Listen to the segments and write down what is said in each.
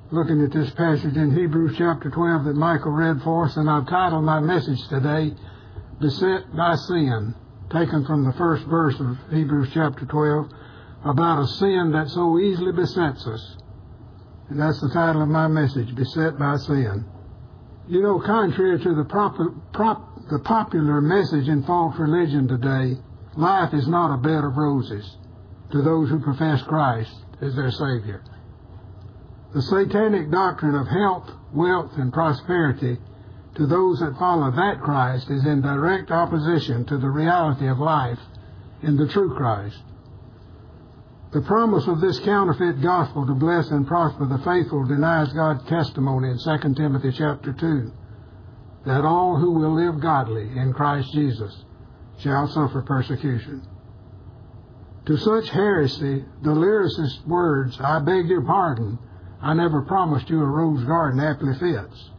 looking at this passage in Hebrews chapter 12 that Michael read for us, and I've titled my message today, Beset by Sin, taken from the first verse of Hebrews chapter 12, about a sin that so easily besets us. And that's the title of my message, Beset by Sin. You know, contrary to the popular message in false religion today, life is not a bed of roses to those who profess Christ as their Savior. The satanic doctrine of health, wealth, and prosperity to those that follow that Christ is in direct opposition to the reality of life in the true Christ. The promise of this counterfeit gospel to bless and prosper the faithful denies God's testimony in 2 Timothy chapter 2, that all who will live godly in Christ Jesus shall suffer persecution. To such heresy, the lyricist's words, "I beg your pardon, I never promised you a rose garden," aptly fits.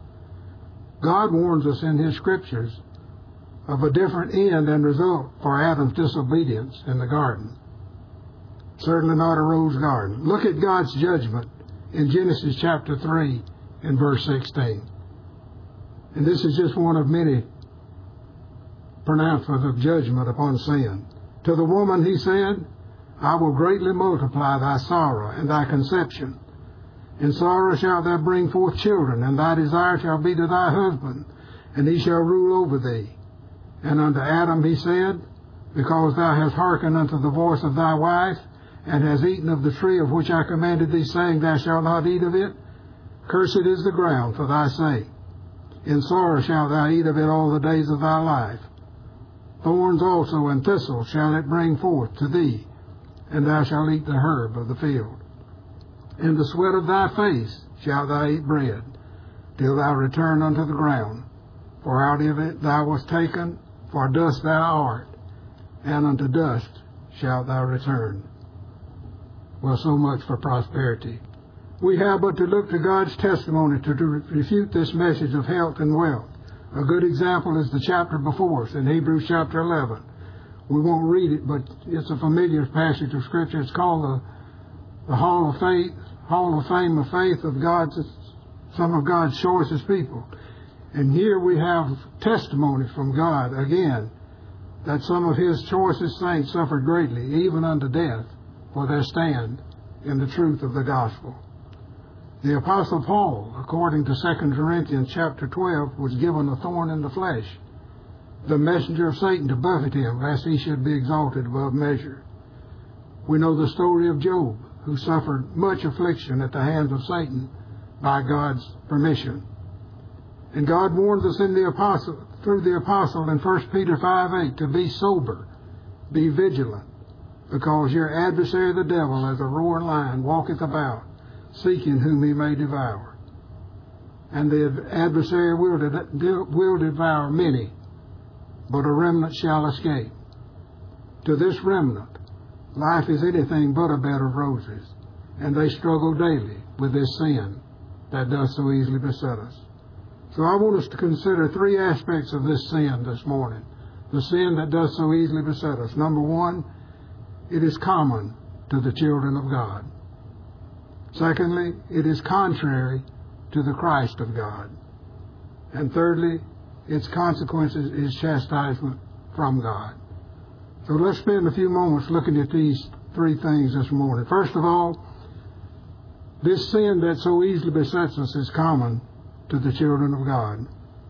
God warns us in His Scriptures of a different end and result for Adam's disobedience in the garden. Certainly not a rose garden. Look at God's judgment in Genesis chapter 3 and verse 16. And this is just one of many pronouncements of judgment upon sin. To the woman He said, "I will greatly multiply thy sorrow and thy conception. In sorrow shalt thou bring forth children, and thy desire shall be to thy husband, and he shall rule over thee. And unto Adam He said, Because thou hast hearkened unto the voice of thy wife, and hast eaten of the tree of which I commanded thee, saying, Thou shalt not eat of it, cursed is the ground for thy sake. In sorrow shalt thou eat of it all the days of thy life. Thorns also and thistles shall it bring forth to thee, and thou shalt eat the herb of the field. In the sweat of thy face shalt thou eat bread, till thou return unto the ground. For out of it thou wast taken, for dust thou art, and unto dust shalt thou return." Well, so much for prosperity. We have but to look to God's testimony to refute this message of health and wealth. A good example is the chapter before us in Hebrews chapter 11. We won't read it, but it's a familiar passage of Scripture. It's called the Hall of Fame of Faith of some of God's choicest people. And here we have testimony from God, again, that some of His choicest saints suffered greatly, even unto death, for their stand in the truth of the gospel. The Apostle Paul, according to 2 Corinthians chapter 12, was given a thorn in the flesh, the messenger of Satan to buffet him, lest he should be exalted above measure. We know the story of Job, who suffered much affliction at the hands of Satan by God's permission. And God warns us through the apostle in 1 Peter 5:8 to be sober, be vigilant, because your adversary the devil, as a roaring lion, walketh about, seeking whom he may devour. And the adversary will devour many, but a remnant shall escape. To this remnant, life is anything but a bed of roses, and they struggle daily with this sin that does so easily beset us. So I want us to consider three aspects of this sin this morning, the sin that does so easily beset us. Number one, it is common to the children of God. Secondly, it is contrary to the Christ of God. And thirdly, its consequences is chastisement from God. So let's spend a few moments looking at these three things this morning. First of all, this sin that so easily besets us is common to the children of God.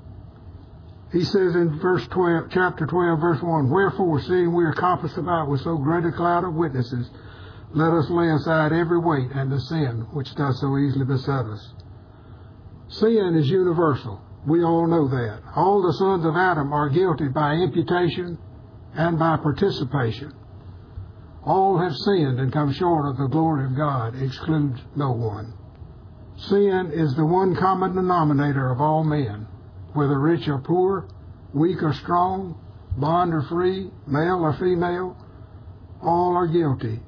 He says in chapter 12, verse 1, "Wherefore, seeing we are compassed about with so great a cloud of witnesses, let us lay aside every weight and the sin which does so easily beset us." Sin is universal. We all know that. All the sons of Adam are guilty by imputation and by participation. All have sinned and come short of the glory of God, excludes no one. Sin is the one common denominator of all men, whether rich or poor, weak or strong, bond or free, male or female, all are guilty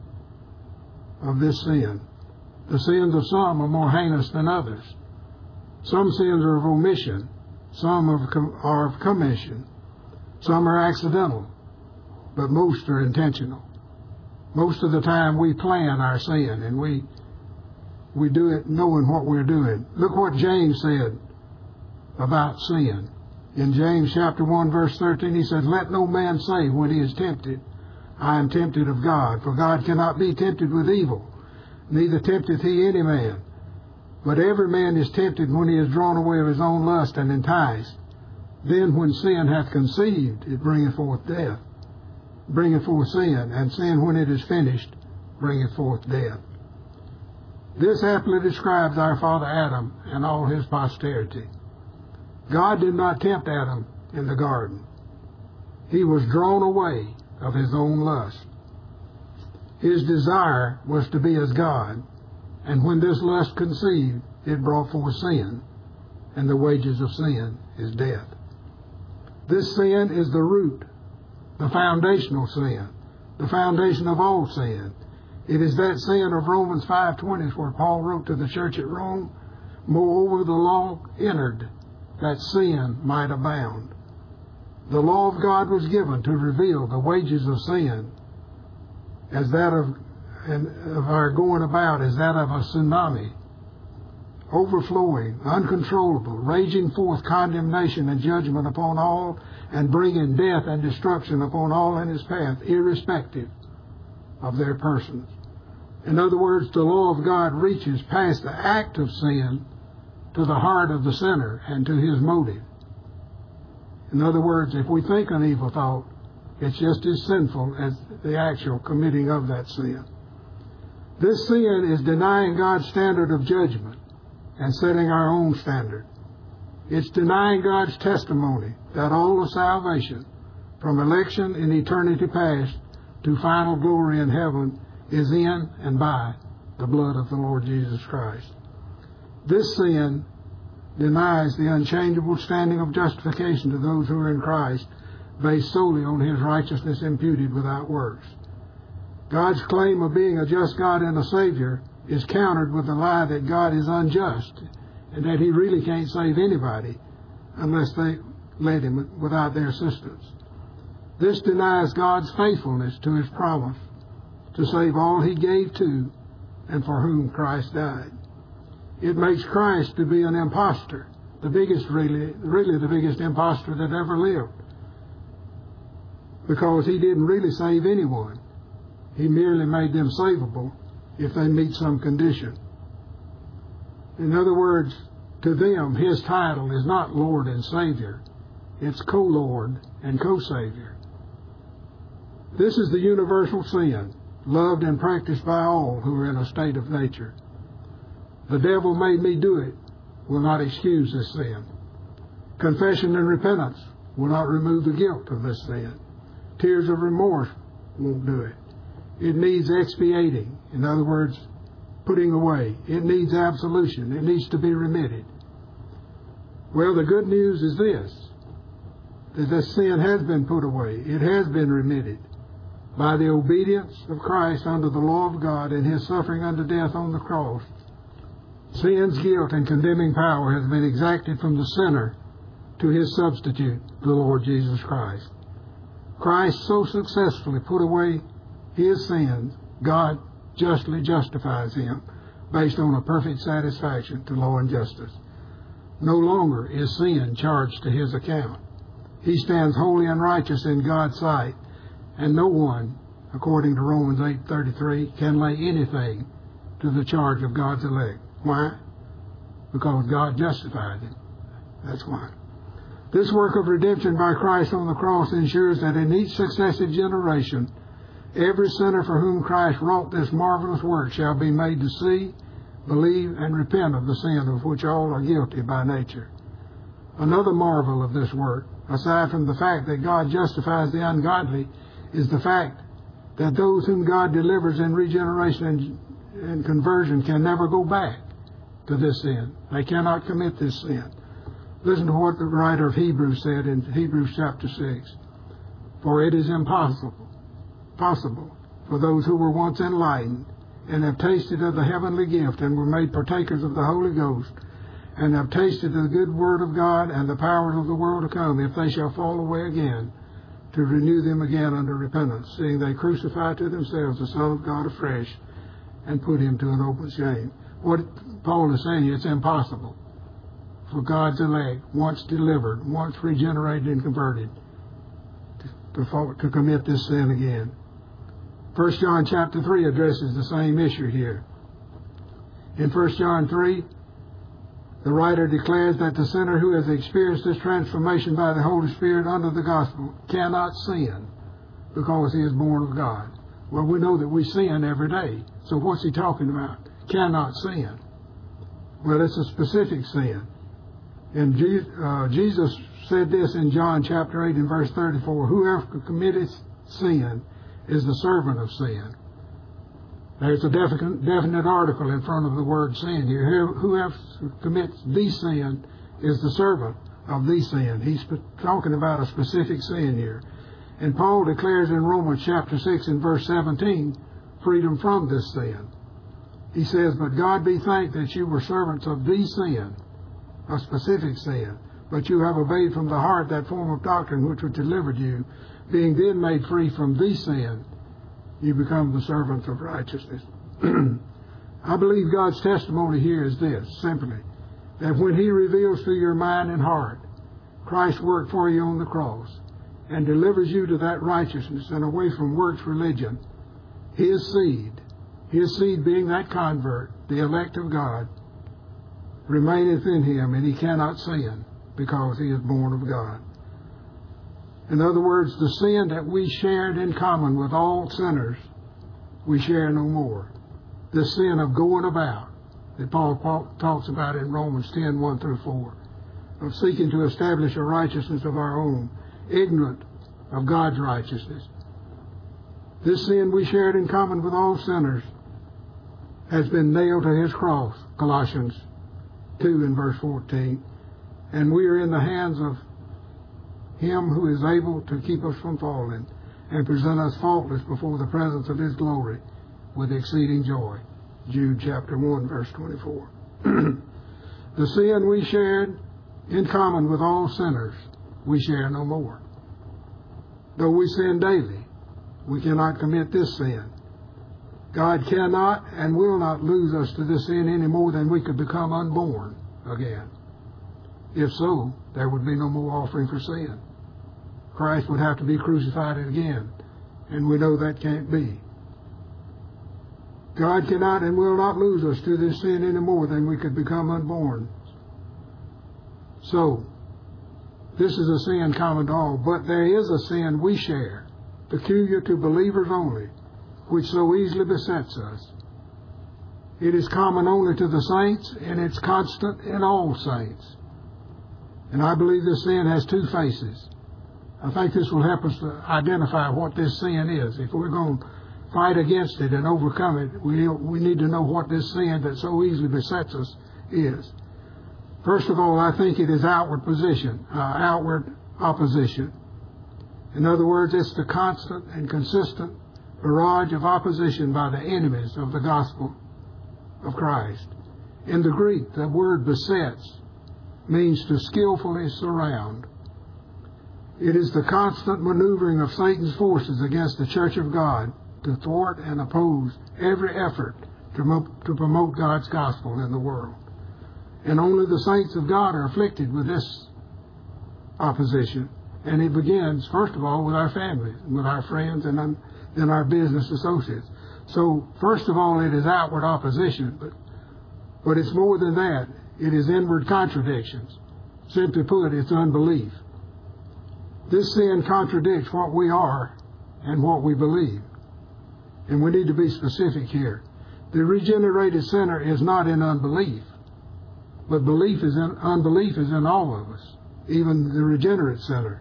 of this sin. The sins of some are more heinous than others. Some sins are of omission, some are of commission, some are accidental, but most are intentional. Most of the time we plan our sin and we we do it knowing what we're doing. Look what James said about sin. In James chapter 1, verse 13, he said, "Let no man say when he is tempted, I am tempted of God. For God cannot be tempted with evil, neither tempteth he any man. But every man is tempted when he is drawn away of his own lust and enticed. Then when sin hath conceived, it bringeth forth death. Bringeth forth sin, and sin when it is finished, bringeth forth death." This aptly describes our father Adam and all his posterity. God did not tempt Adam in the garden. He was drawn away of his own lust. His desire was to be as God, and when this lust conceived, it brought forth sin, and the wages of sin is death. This sin is the root, the foundational sin, the foundation of all sin. It is that sin of Romans 5:20 where Paul wrote to the church at Rome, "Moreover, the law entered, that sin might abound." The law of God was given to reveal the wages of sin, as that of our going about as that of a tsunami, overflowing, uncontrollable, raging forth condemnation and judgment upon all, and bringing death and destruction upon all in his path, irrespective of their persons. In other words, the law of God reaches past the act of sin to the heart of the sinner and to his motive. In other words, if we think an evil thought, it's just as sinful as the actual committing of that sin. This sin is denying God's standard of judgment and setting our own standard. It's denying God's testimony that all of salvation, from election in eternity past to final glory in heaven, is in and by the blood of the Lord Jesus Christ. This sin denies the unchangeable standing of justification to those who are in Christ, based solely on his righteousness imputed without works. God's claim of being a just God and a Savior is countered with the lie that God is unjust and that he really can't save anybody unless they let him without their assistance. This denies God's faithfulness to his promise to save all he gave to and for whom Christ died. It makes Christ to be an impostor, the biggest, really the biggest impostor that ever lived, because he didn't really save anyone. He merely made them savable if they meet some condition. In other words, to them, his title is not Lord and Savior. It's co-Lord and co-Savior. This is the universal sin, loved and practiced by all who are in a state of nature. "The devil made me do it" will not excuse this sin. Confession and repentance will not remove the guilt of this sin. Tears of remorse won't do it. It needs expiating, in other words, putting away. It needs absolution. It needs to be remitted. Well, the good news is this, that this sin has been put away. It has been remitted by the obedience of Christ under the law of God and his suffering unto death on the cross. Sin's guilt and condemning power has been exacted from the sinner to his substitute, the Lord Jesus Christ. Christ so successfully put away his sins, God justly justifies him based on a perfect satisfaction to law and justice. No longer is sin charged to his account. He stands holy and righteous in God's sight, and no one, according to Romans 8:33, can lay anything to the charge of God's elect. Why? Because God justified him. That's why. This work of redemption by Christ on the cross ensures that in each successive generation, every sinner for whom Christ wrought this marvelous work shall be made to see, believe, and repent of the sin of which all are guilty by nature. Another marvel of this work, aside from the fact that God justifies the ungodly, is the fact that those whom God delivers in regeneration and conversion can never go back to this sin. They cannot commit this sin. Listen to what the writer of Hebrews said in Hebrews chapter 6. "For it is possible for those who were once enlightened and have tasted of the heavenly gift and were made partakers of the Holy Ghost and have tasted the good word of God and the powers of the world to come, if they shall fall away again, to renew them again unto repentance, seeing they crucify to themselves the Son of God afresh and put him to an open shame." what Paul is saying, it's impossible for God's elect, once delivered, once regenerated and converted, to commit this sin again. 1 John chapter 3 addresses the same issue here. In 1 John 3, the writer declares that the sinner who has experienced this transformation by the Holy Spirit under the gospel cannot sin because he is born of God. Well, we know that we sin every day. So what's he talking about? Cannot sin. Well, it's a specific sin. And Jesus said this in John chapter 8 and verse 34, whoever commits sin is the servant of sin. There's a definite article in front of the word sin here. Whoever commits the sin is the servant of the sin. He's talking about a specific sin here. And Paul declares in Romans chapter 6 and verse 17, freedom from this sin. He says, but God be thanked that you were servants of the sin, a specific sin, but you have obeyed from the heart that form of doctrine which was delivered you, being then made free from the sin, you become the servants of righteousness. I believe God's testimony here is this, simply, that when he reveals to your mind and heart Christ's work for you on the cross and delivers you to that righteousness and away from works religion, his seed being that convert, the elect of God, remaineth in him, and he cannot sin because he is born of God. In other words, the sin that we shared in common with all sinners, we share no more. The sin of going about that Paul talks about in Romans 10, 1 through 4, of seeking to establish a righteousness of our own, ignorant of God's righteousness. This sin we shared in common with all sinners has been nailed to his cross, Colossians 2 and verse 14, and we are in the hands of him who is able to keep us from falling and present us faultless before the presence of his glory with exceeding joy. Jude chapter 1 verse 24. The sin we shared in common with all sinners, we share no more. Though we sin daily, we cannot commit this sin. God cannot and will not lose us to this sin any more than we could become unborn again. If so, there would be no more offering for sin. Christ would have to be crucified again, and we know that can't be. God cannot and will not lose us to this sin any more than we could become unborn. So, this is a sin common to all, but there is a sin we share, peculiar to believers only, which so easily besets us. It is common only to the saints, and it's constant in all saints. And I believe this sin has two faces. I think this will help us to identify what this sin is. If we're going to fight against it and overcome it, we need to know what this sin that so easily besets us is. First of all, I think it is outward opposition. In other words, it's the constant and consistent barrage of opposition by the enemies of the gospel of Christ. In the Greek, the word besets means to skillfully surround. It is the constant maneuvering of Satan's forces against the church of God to thwart and oppose every effort to promote God's gospel in the world. And only the saints of God are afflicted with this opposition. And it begins, first of all, with our families, with our friends, and then our business associates. So, first of all, it is outward opposition, but it's more than that. It is inward contradictions. Simply put, it's unbelief. This sin contradicts what we are and what we believe. And we need to be specific here. The regenerated sinner is not in unbelief, but unbelief is in all of us, even the regenerate sinner.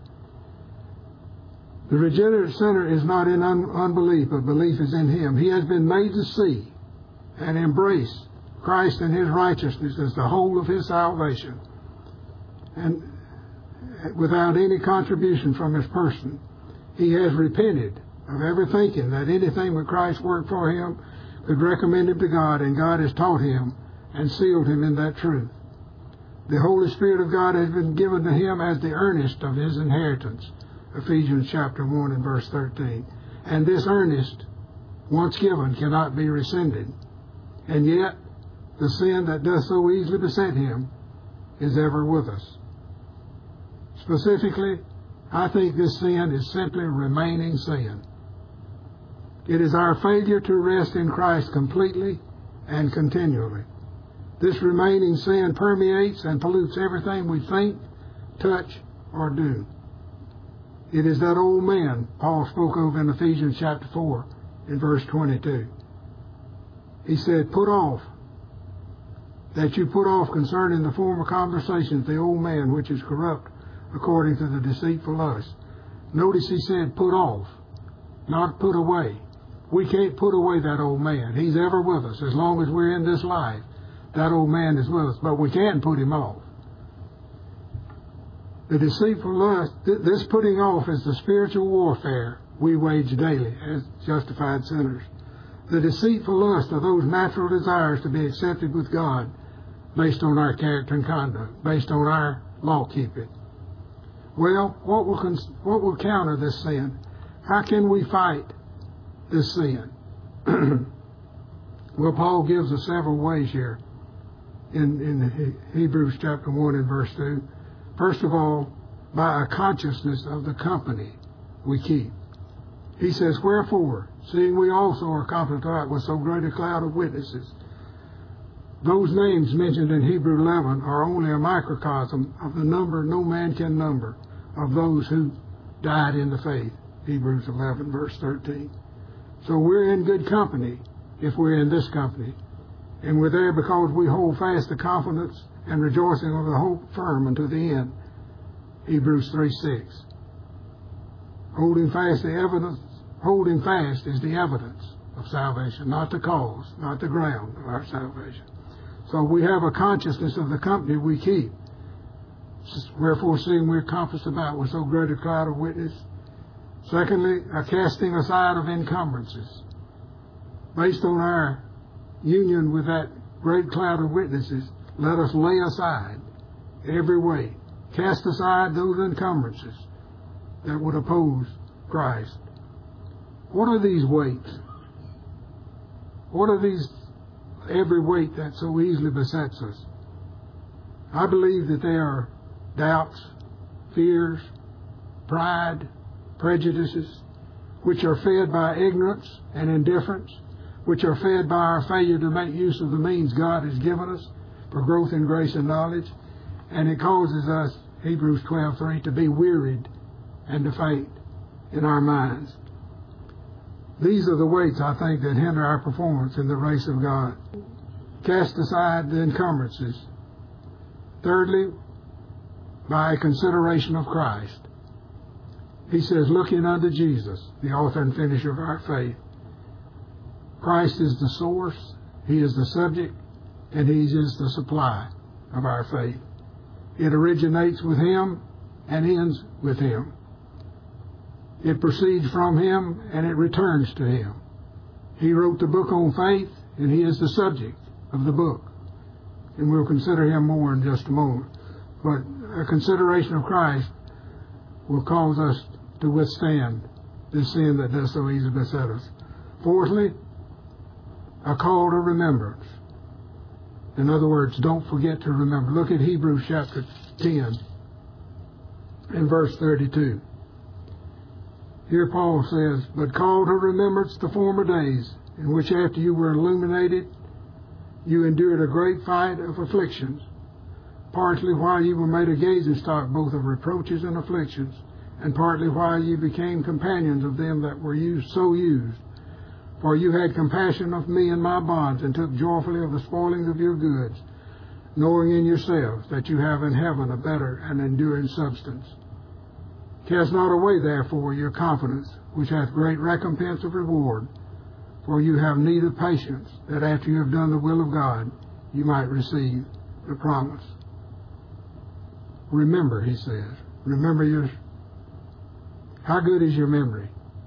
The regenerate sinner is not in unbelief, but belief is in him. He has been made to see and embrace Christ and his righteousness as the whole of his salvation, and without any contribution from his person. He has repented of ever thinking that anything but Christ's work for him could recommend him to God, and God has taught him and sealed him in that truth. The Holy Spirit of God has been given to him as the earnest of his inheritance, Ephesians chapter 1 and verse 13. And this earnest, once given, cannot be rescinded. And yet, the sin that does so easily beset him is ever with us. Specifically, I think this sin is simply remaining sin. It is our failure to rest in Christ completely and continually. This remaining sin permeates and pollutes everything we think, touch, or do. It is that old man Paul spoke of in Ephesians chapter 4 in verse 22. He said, put off, that you put off concerning the former conversations the old man which is corrupt according to the deceitful lust. Notice he said put off, not put away. We can't put away that old man. He's ever with us. As long as we're in this life, that old man is with us. But we can't put him off. The deceitful lust, this putting off is the spiritual warfare we wage daily as justified sinners. The deceitful lust are those natural desires to be accepted with God based on our character and conduct, based on our law keeping. Well, what will counter this sin? How can we fight this sin? Well, Paul gives us several ways here in Hebrews chapter 1 and verse 2. First of all, by a consciousness of the company we keep. He says, wherefore, seeing we also are compassed about with so great a cloud of witnesses. Those names mentioned in Hebrew 11 are only a microcosm of the number no man can number of those who died in the faith. Hebrews 11 verse 13. So we're in good company if we're in this company. And we're there because we hold fast the confidence and rejoicing of the hope firm unto the end. Hebrews 3:6. Holding fast is the evidence of salvation, not the cause, not the ground of our salvation. So we have a consciousness of the company we keep. Wherefore, seeing we're compassed about with so great a cloud of witness. Secondly, a casting aside of encumbrances. Based on our union with that great cloud of witnesses, let us lay aside every weight. Cast aside those encumbrances that would oppose Christ. What are these weights? What are these, every weight that so easily besets us? I believe that they are doubts, fears, pride, prejudices, which are fed by ignorance and indifference, which are fed by our failure to make use of the means God has given us for growth in grace and knowledge. And it causes us, Hebrews 12:3, to be wearied and to faint in our minds. These are the weights, I think, that hinder our performance in the race of God. Cast aside the encumbrances. Thirdly, by a consideration of Christ. He says, looking unto Jesus, the author and finisher of our faith. Christ is the source, He is the subject, and He is the supply of our faith. It originates with Him and ends with Him. It proceeds from Him and it returns to Him. He wrote the book on faith, and He is the subject of the book. And we'll consider Him more in just a moment. But a consideration of Christ will cause us to withstand this sin that does so easily beset us. Fourthly, a call to remembrance. In other words, don't forget to remember. Look at Hebrews chapter 10 and verse 32. Here Paul says, but call to remembrance the former days, in which after you were illuminated, you endured a great fight of afflictions, partly while you were made a gazing stock both of reproaches and afflictions, and partly while you became companions of them that were used. For you had compassion of me and my bonds, and took joyfully of the spoilings of your goods, knowing in yourselves that you have in heaven a better and enduring substance. Cast not away, therefore, your confidence, which hath great recompense of reward, for you have need of patience, that after you have done the will of God, you might receive the promise. Remember, he says. Remember how good is your memory?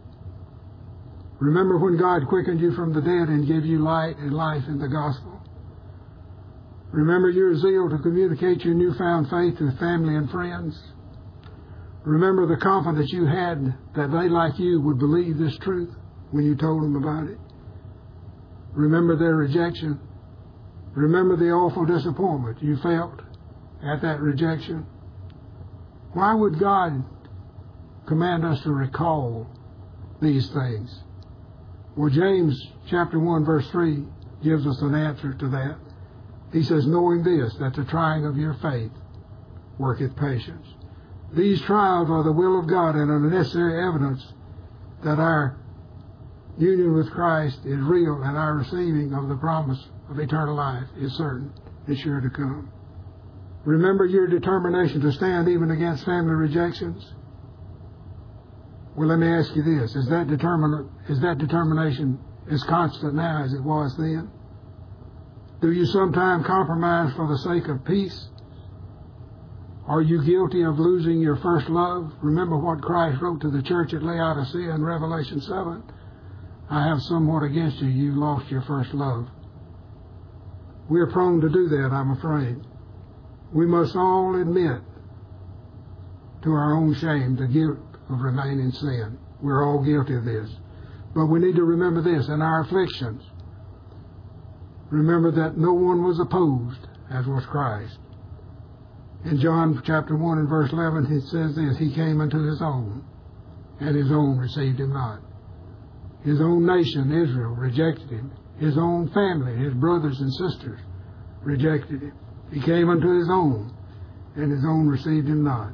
Remember when God quickened you from the dead and gave you light and life in the gospel. Remember your zeal to communicate your newfound faith to family and friends. Remember the confidence you had that they, like you, would believe this truth when you told them about it. Remember their rejection Remember the awful disappointment you felt at that rejection? Why would God command us to recall these things? Well, James chapter 1 verse 3 gives us an answer to that. He says, knowing this, that the trying of your faith worketh patience. These trials are the will of God and are the necessary evidence that our union with Christ is real and our receiving of the promise of eternal life is certain, is sure to come. Remember your determination to stand even against family rejections? Well, let me ask you this. Is that determination as constant now as it was then? Do you sometimes compromise for the sake of peace? Are you guilty of losing your first love? Remember what Christ wrote to the church at Laodicea in Revelation 7. I have somewhat against you. You lost your first love. We're prone to do that, I'm afraid. We must all admit to our own shame the guilt of remaining in sin. We're all guilty of this. But we need to remember this in our afflictions. Remember that no one was opposed as was Christ. In John chapter 1 and verse 11, it says this, he came unto his own, and his own received him not. His own nation, Israel, rejected him. His own family, his brothers and sisters, rejected him. He came unto his own, and his own received him not.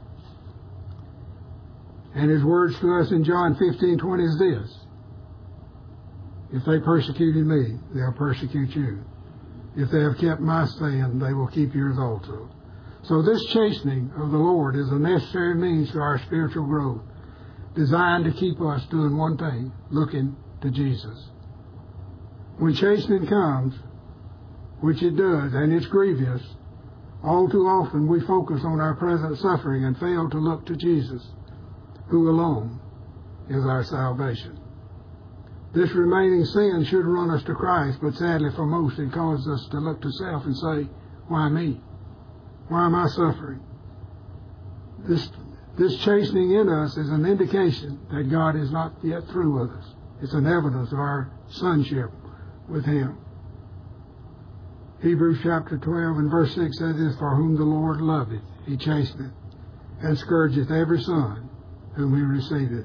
And his words to us in John 15:20 is this, if they persecuted me, they'll persecute you. If they have kept my saying, they will keep yours also. So this chastening of the Lord is a necessary means to our spiritual growth, designed to keep us doing one thing, looking to Jesus. When chastening comes, which it does, and it's grievous, all too often we focus on our present suffering and fail to look to Jesus, who alone is our salvation. This remaining sin should run us to Christ, but sadly for most it causes us to look to self and say, why me? Why am I suffering? This chastening in us is an indication that God is not yet through with us. It's an evidence of our sonship with Him. Hebrews chapter 12 and verse 6 says this, for whom the Lord loveth, He chasteneth, and scourgeth every son whom He receiveth.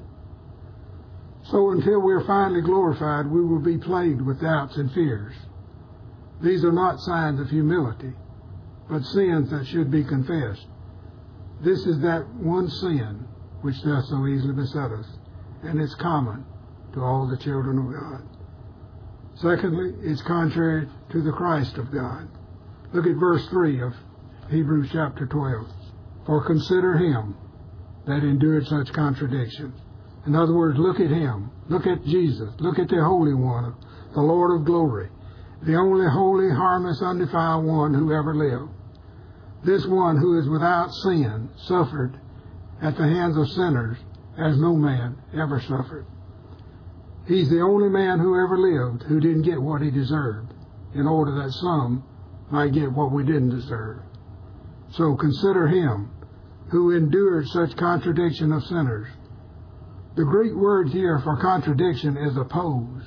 So until we're finally glorified, we will be plagued with doubts and fears. These are not signs of humility, but sins that should be confessed. This is that one sin which does so easily beset us, and it's common to all the children of God. Secondly, it's contrary to the Christ of God. Look at verse 3 of Hebrews chapter 12. For consider Him that endured such contradictions. In other words, look at Him. Look at Jesus. Look at the Holy One, the Lord of glory, the only holy, harmless, undefiled one who ever lived. This one who is without sin suffered at the hands of sinners as no man ever suffered. He's the only man who ever lived who didn't get what he deserved, in order that some might get what we didn't deserve. So consider Him who endured such contradiction of sinners. The Greek word here for contradiction is oppose.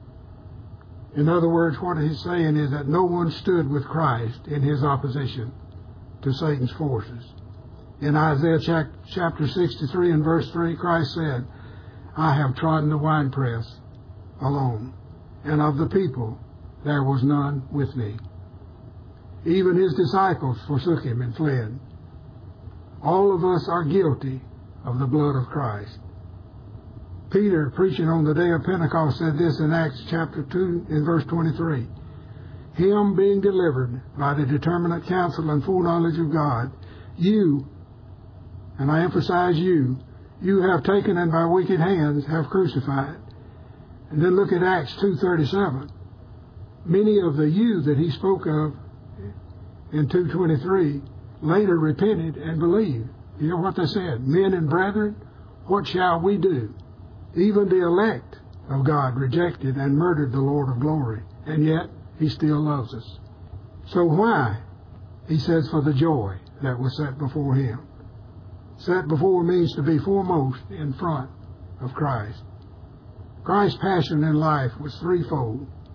In other words, what he's saying is that no one stood with Christ in His opposition to Satan's forces. In Isaiah chapter 63 and verse 3, Christ said, I have trodden the winepress alone, and of the people there was none with me. Even His disciples forsook Him and fled. All of us are guilty of the blood of Christ. Peter, preaching on the day of Pentecost, said this in Acts chapter 2 in verse 23. Him being delivered by the determinate counsel and foreknowledge of God, you, and I emphasize you have taken and by wicked hands have crucified. And then look at Acts 2:37. Many of the you that he spoke of in 2:23 later repented and believed. You know what they said? Men and brethren, what shall we do? Even the elect of God rejected and murdered the Lord of glory, and yet He still loves us. So why? He says, for the joy that was set before Him. Set before means to be foremost in front of Christ. Christ's passion in life was threefold.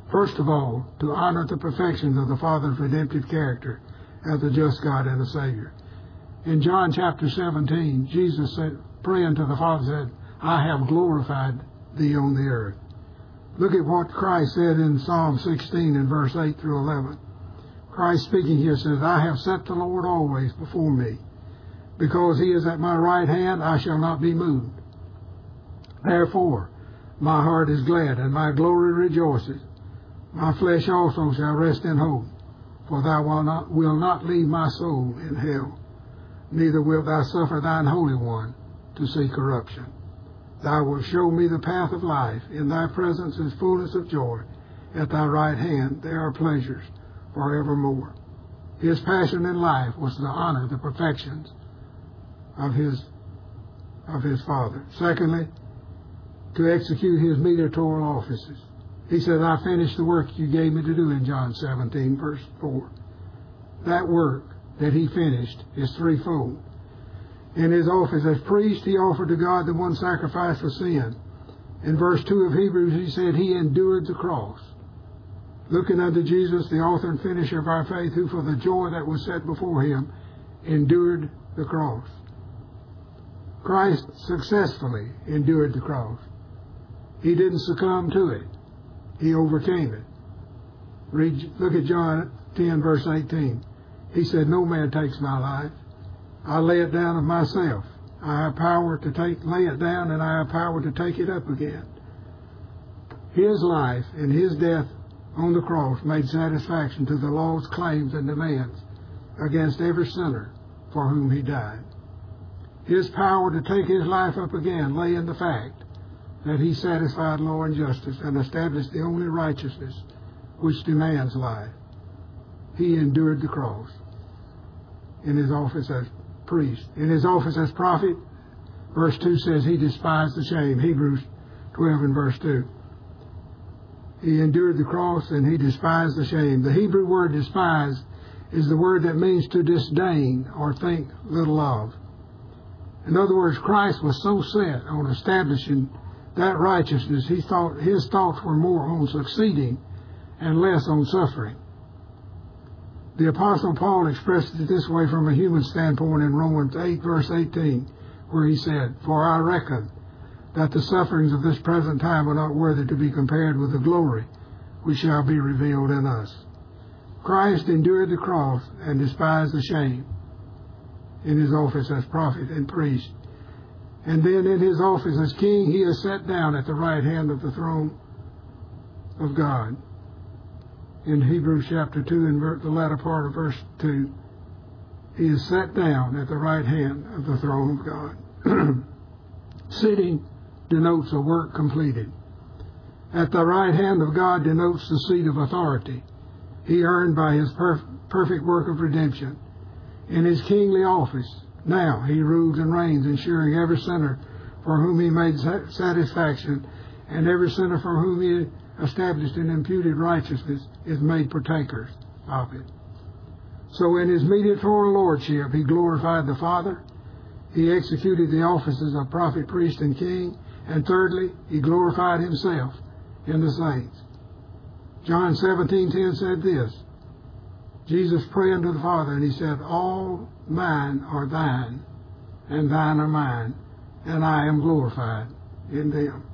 First of all, to honor the perfections of the Father's redemptive character as a just God and a Savior. In John chapter 17, Jesus said, praying to the Father, said, I have glorified thee on the earth. Look at what Christ said in Psalm 16 in verse 8 through 11. Christ speaking here says, I have set the Lord always before me. Because he is at my right hand, I shall not be moved. Therefore, my heart is glad, and my glory rejoices. My flesh also shall rest in hope, for thou wilt not leave my soul in hell, neither wilt thou suffer thine Holy One to see corruption. Thou wilt show me the path of life. In thy presence is fullness of joy. At thy right hand there are pleasures forevermore. His passion in life was to honor the perfections of his Father. Secondly, to execute his mediatorial offices. He said, I finished the work you gave me to do in John 17, verse 4. That work that he finished is threefold. In his office as priest, he offered to God the one sacrifice for sin. In verse 2 of Hebrews, he said he endured the cross. Looking unto Jesus, the author and finisher of our faith, who for the joy that was set before him endured the cross. Christ successfully endured the cross. He didn't succumb to it. He overcame it. Look at John 10, verse 18. He said, no man takes my life. I lay it down of myself. I have power to lay it down, and I have power to take it up again. His life and his death on the cross made satisfaction to the law's claims and demands against every sinner for whom he died. His power to take his life up again lay in the fact that he satisfied law and justice and established the only righteousness which demands life. He endured the cross in his office as priest. In his office as prophet, verse 2 says he despised the shame. Hebrews 12 and verse 2. He endured the cross and he despised the shame. The Hebrew word despise is the word that means to disdain or think little of. In other words, Christ was so set on establishing that righteousness, his thoughts were more on succeeding and less on suffering. The Apostle Paul expressed it this way from a human standpoint in Romans 8, verse 18, where he said, for I reckon that the sufferings of this present time are not worthy to be compared with the glory which shall be revealed in us. Christ endured the cross and despised the shame in his office as prophet and priest. And then in his office as king, he is set down at the right hand of the throne of God. In Hebrews chapter 2, in the latter part of verse 2, he is set down at the right hand of the throne of God. Sitting denotes a work completed. At the right hand of God denotes the seat of authority he earned by his perfect work of redemption. In his kingly office, now he rules and reigns, ensuring every sinner for whom he made satisfaction and every sinner for whom he established an imputed righteousness is made partakers of it. So in his mediatorial lordship, he glorified the Father. He executed the offices of prophet, priest, and king. And thirdly, he glorified himself in the saints. John 17:10 said this. Jesus prayed unto the Father, and he said, all mine are thine, and thine are mine, and I am glorified in them.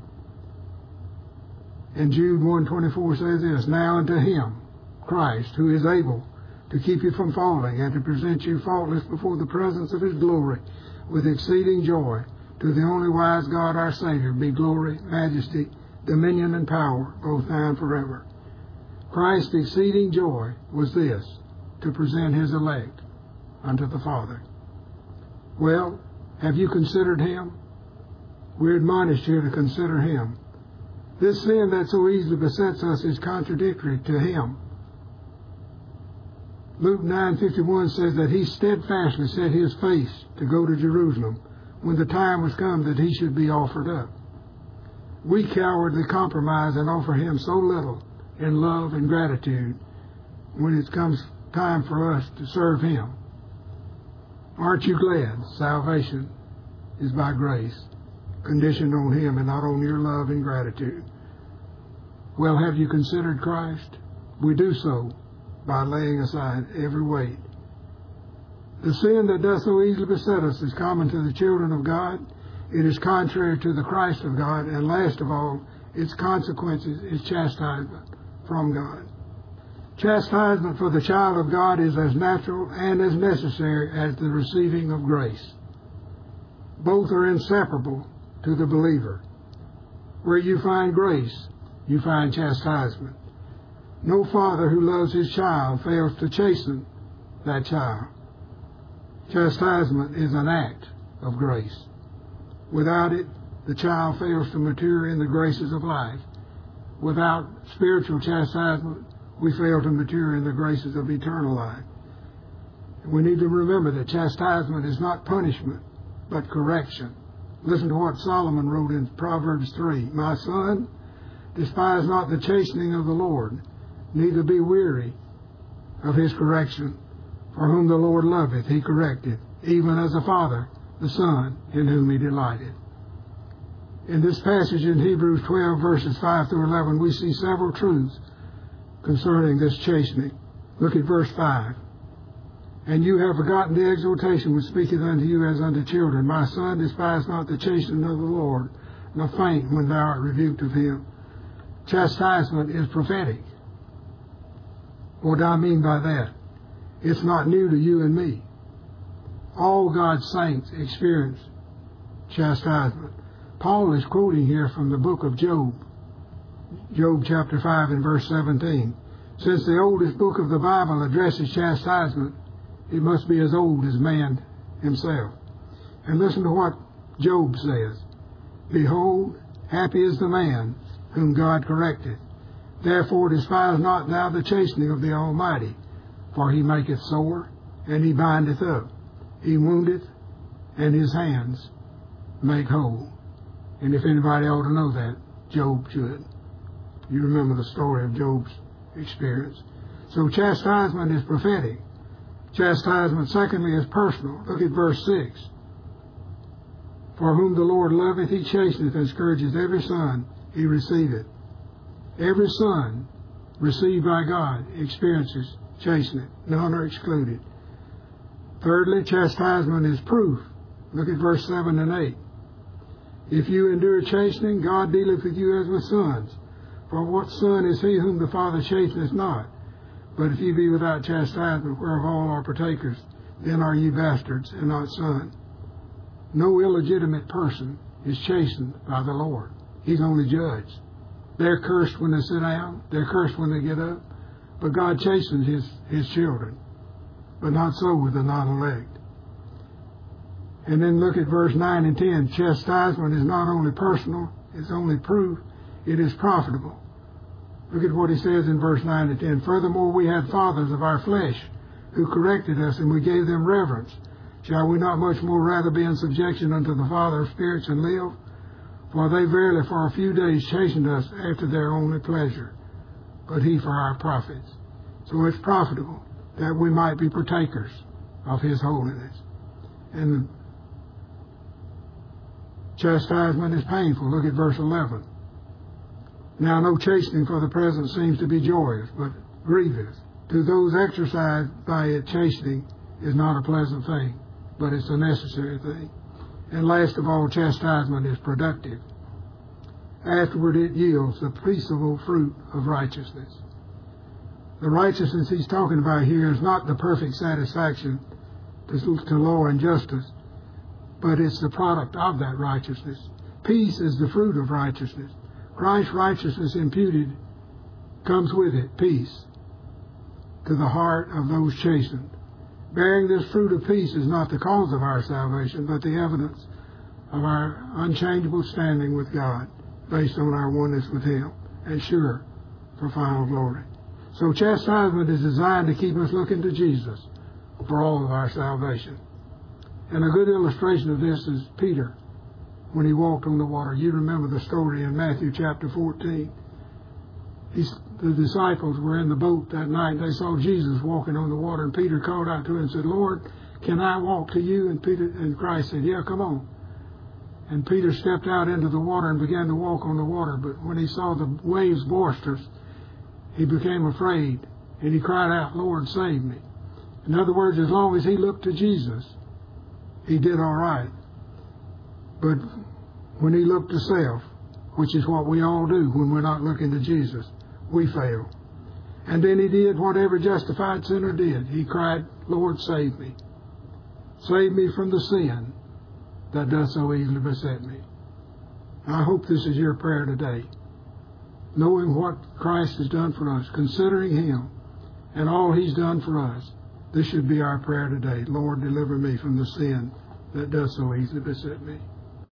And Jude 1:24 says this, now unto him, Christ, who is able to keep you from falling and to present you faultless before the presence of his glory with exceeding joy, to the only wise God our Savior, be glory, majesty, dominion, and power, both now and forever. Christ's exceeding joy was this, to present his elect unto the Father. Well, have you considered him? We're admonished here to consider him. This sin that so easily besets us is contradictory to him. Luke 9:51 says that he steadfastly set his face to go to Jerusalem when the time was come that he should be offered up. We cowardly compromise and offer him so little in love and gratitude when it comes time for us to serve him. Aren't you glad salvation is by grace, conditioned on him and not on your love and gratitude? Well, have you considered Christ? We do so by laying aside every weight. The sin that does so easily beset us is common to the children of God. It is contrary to the Christ of God, and last of all, its consequences is chastisement from God. Chastisement for the child of God is as natural and as necessary as the receiving of grace. Both are inseparable to the believer. Where you find grace, you find chastisement. No father who loves his child fails to chasten that child. Chastisement is an act of grace. Without it, the child fails to mature in the graces of life. Without spiritual chastisement, we fail to mature in the graces of eternal life. We need to remember that chastisement is not punishment, but correction. Listen to what Solomon wrote in Proverbs 3. My son, despise not the chastening of the Lord, neither be weary of his correction. For whom the Lord loveth, he corrected, even as a father, the son in whom he delighted. In this passage in Hebrews 12, verses 5 through 11, we see several truths concerning this chastening. Look at verse 5. And you have forgotten the exhortation which speaketh unto you as unto children. My son, despise not the chastening of the Lord, nor faint when thou art rebuked of him. Chastisement is prophetic. What do I mean by that? It's not new to you and me. All God's saints experience chastisement. Paul is quoting here from the book of Job. Job chapter 5 and verse 17. Since the oldest book of the Bible addresses chastisement, it must be as old as man himself. And listen to what Job says. Behold, happy is the man whom God corrected. Therefore despise not thou the chastening of the Almighty, for he maketh sore, and he bindeth up. He woundeth, and his hands make whole. And if anybody ought to know that, Job should. You remember the story of Job's experience. So chastisement is prophetic. Chastisement, secondly, is personal. Look at verse 6. For whom the Lord loveth, he chasteneth and scourgeth every son he receiveth. Every son received by God experiences chastening. None are excluded. Thirdly, chastisement is proof. Look at verse 7 and 8. If you endure chastening, God dealeth with you as with sons. For what son is he whom the Father chasteneth not? But if ye be without chastisement, whereof all are partakers, then are ye bastards and not sons. No illegitimate person is chastened by the Lord. He's only judged. They're cursed when they sit down. They're cursed when they get up. But God chastens his children. But not so with the non-elect. And then look at verse 9 and 10. Chastisement is not only personal, it's only proof, it is profitable. Look at what he says in verse 9 and 10. Furthermore, we had fathers of our flesh who corrected us, and we gave them reverence. Shall we not much more rather be in subjection unto the Father of spirits and live? For they verily for a few days chastened us after their only pleasure, but he for our profits. So it's profitable that we might be partakers of his holiness. And chastisement is painful. Look at verse 11. Now no chastening for the present seems to be joyous, but grievous. To those exercised by it, chastening is not a pleasant thing, but it's a necessary thing. And last of all, chastisement is productive. Afterward it yields the peaceable fruit of righteousness. The righteousness he's talking about here is not the perfect satisfaction to law and justice, but it's the product of that righteousness. Peace is the fruit of righteousness. Christ's righteousness imputed comes with it, peace, to the heart of those chastened. Bearing this fruit of peace is not the cause of our salvation, but the evidence of our unchangeable standing with God, based on our oneness with him, and sure for final glory. So chastisement is designed to keep us looking to Jesus for all of our salvation. And a good illustration of this is Peter, when he walked on the water. You remember the story in Matthew chapter 14. The disciples were in the boat that night, and they saw Jesus walking on the water, and Peter called out to him and said, Lord, can I walk to you? And Christ said, yeah, come on. And Peter stepped out into the water and began to walk on the water. But when he saw the waves boisterous, he became afraid. And he cried out, Lord, save me. In other words, as long as he looked to Jesus, he did all right. But when he looked to self, which is what we all do when we're not looking to Jesus, we fail. And then he did what every justified sinner did. He cried, Lord, save me. Save me from the sin that does so easily beset me. I hope this is your prayer today. Knowing what Christ has done for us, considering him and all he's done for us, this should be our prayer today. Lord, deliver me from the sin that does so easily beset me.